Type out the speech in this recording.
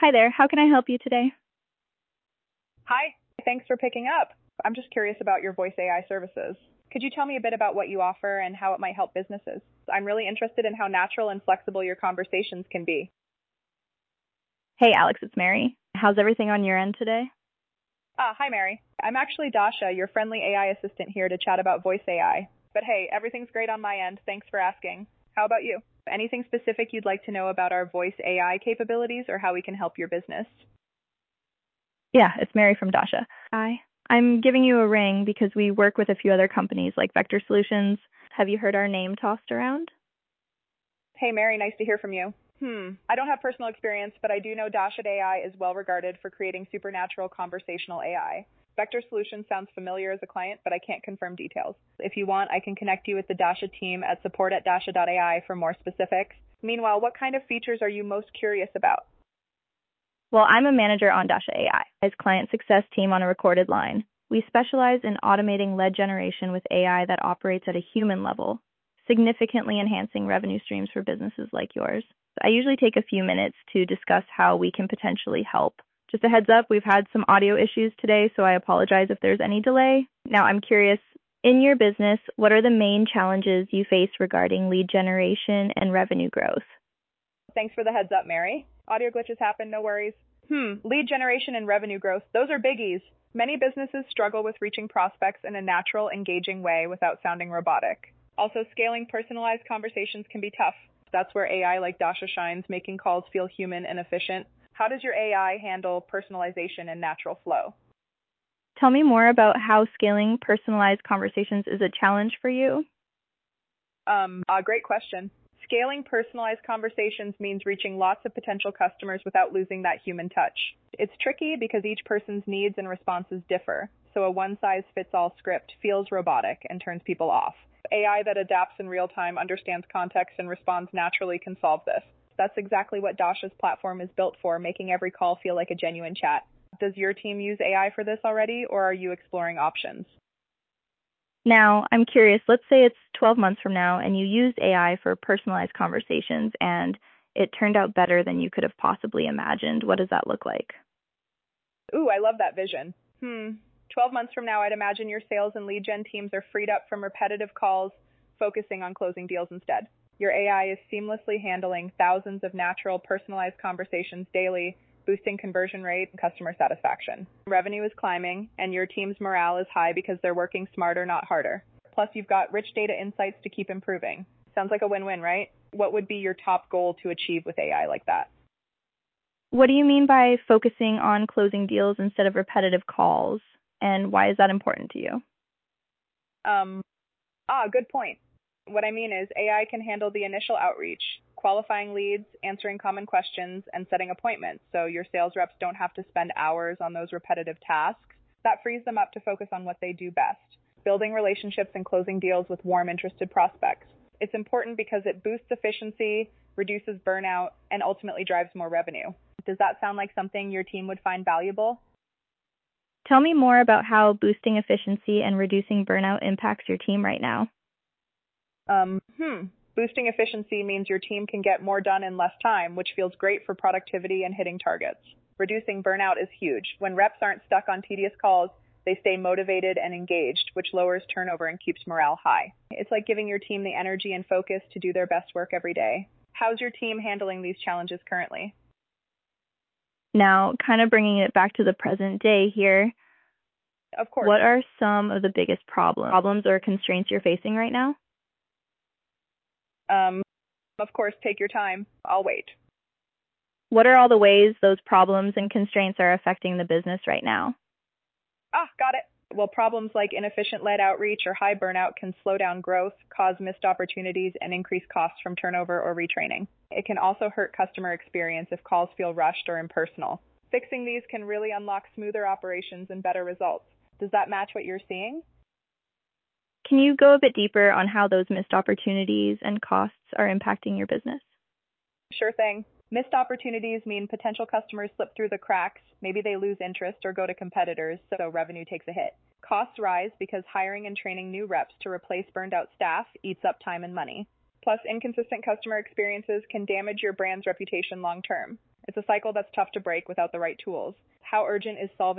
Hi there. How can I help you today? Hi, thanks for picking up. I'm just curious about your voice AI services. Could you tell me a bit about what you offer and how it might help businesses? I'm really interested in how natural and flexible your conversations can be. Hey, Alex, it's Mary. How's everything on your end today? Hi, Mary. I'm actually Dasha, your friendly AI assistant here to chat about voice AI. But hey, everything's great on my end. Thanks for asking. How about you? Anything specific you'd like to know about our voice AI capabilities or how we can help your business? Yeah, it's Mary from Dasha. I'm giving you a ring because we work with a few other companies like Vector Solutions. Have you heard our name tossed around? Hey, Mary, nice to hear from you. I don't have personal experience, but I do know Dasha AI is well regarded for creating supernatural conversational AI. Vector Solutions sounds familiar as a client, but I can't confirm details. If you want, I can connect you with the Dasha team at support@dasha.ai for more specifics. Meanwhile, what kind of features are you most curious about? Well, I'm a manager on Dasha AI, as client success team on a recorded line. We specialize in automating lead generation with AI that operates at a human level, significantly enhancing revenue streams for businesses like yours. I usually take a few minutes to discuss how we can potentially help. Just a heads up, we've had some audio issues today, so I apologize if there's any delay. Now, I'm curious, in your business, what are the main challenges you face regarding lead generation and revenue growth? Thanks for the heads up, Mary. Audio glitches happen, no worries. Lead generation and revenue growth, those are biggies. Many businesses struggle with reaching prospects in a natural, engaging way without sounding robotic. Also, scaling personalized conversations can be tough. That's where AI like Dasha shines, making calls feel human and efficient. How does your AI handle personalization and natural flow? Tell me more about how scaling personalized conversations is a challenge for you. Great question. Scaling personalized conversations means reaching lots of potential customers without losing that human touch. It's tricky because each person's needs and responses differ, so a one-size-fits-all script feels robotic and turns people off. AI that adapts in real time, understands context, and responds naturally can solve this. That's exactly what Dasha's platform is built for, making every call feel like a genuine chat. Does your team use AI for this already, or are you exploring options? Now, I'm curious, let's say it's 12 months from now and you used AI for personalized conversations and it turned out better than you could have possibly imagined. What does that look like? Ooh, I love that vision. 12 months from now, I'd imagine your sales and lead gen teams are freed up from repetitive calls, focusing on closing deals instead. Your AI is seamlessly handling thousands of natural, personalized conversations daily, boosting conversion rate and customer satisfaction. Revenue is climbing, and your team's morale is high because they're working smarter, not harder. Plus, you've got rich data insights to keep improving. Sounds like a win-win, right? What would be your top goal to achieve with AI like that? What do you mean by focusing on closing deals instead of repetitive calls? And why is that important to you? Good point. What I mean is AI can handle the initial outreach, qualifying leads, answering common questions, and setting appointments, so your sales reps don't have to spend hours on those repetitive tasks. That frees them up to focus on what they do best, building relationships and closing deals with warm, interested prospects. It's important because it boosts efficiency, reduces burnout, and ultimately drives more revenue. Does that sound like something your team would find valuable? Tell me more about how boosting efficiency and reducing burnout impacts your team right now. Boosting efficiency means your team can get more done in less time, which feels great for productivity and hitting targets. Reducing burnout is huge. When reps aren't stuck on tedious calls, they stay motivated and engaged, which lowers turnover and keeps morale high. It's like giving your team the energy and focus to do their best work every day. How's your team handling these challenges currently? Now, kind of bringing it back to the present day here, Of course. what are some of the biggest problems or constraints you're facing right now? Of course, take your time. I'll wait. What are all the ways those problems and constraints are affecting the business right now? Got it. Well, problems like inefficient lead outreach or high burnout can slow down growth, cause missed opportunities, and increase costs from turnover or retraining. It can also hurt customer experience if calls feel rushed or impersonal. Fixing these can really unlock smoother operations and better results. Does that match what you're seeing? Can you go a bit deeper on how those missed opportunities and costs are impacting your business? Sure thing. Missed opportunities mean potential customers slip through the cracks, maybe they lose interest or go to competitors, so revenue takes a hit. Costs rise because hiring and training new reps to replace burned out staff eats up time and money. Plus, inconsistent customer experiences can damage your brand's reputation long term. It's a cycle that's tough to break without the right tools. How urgent is solving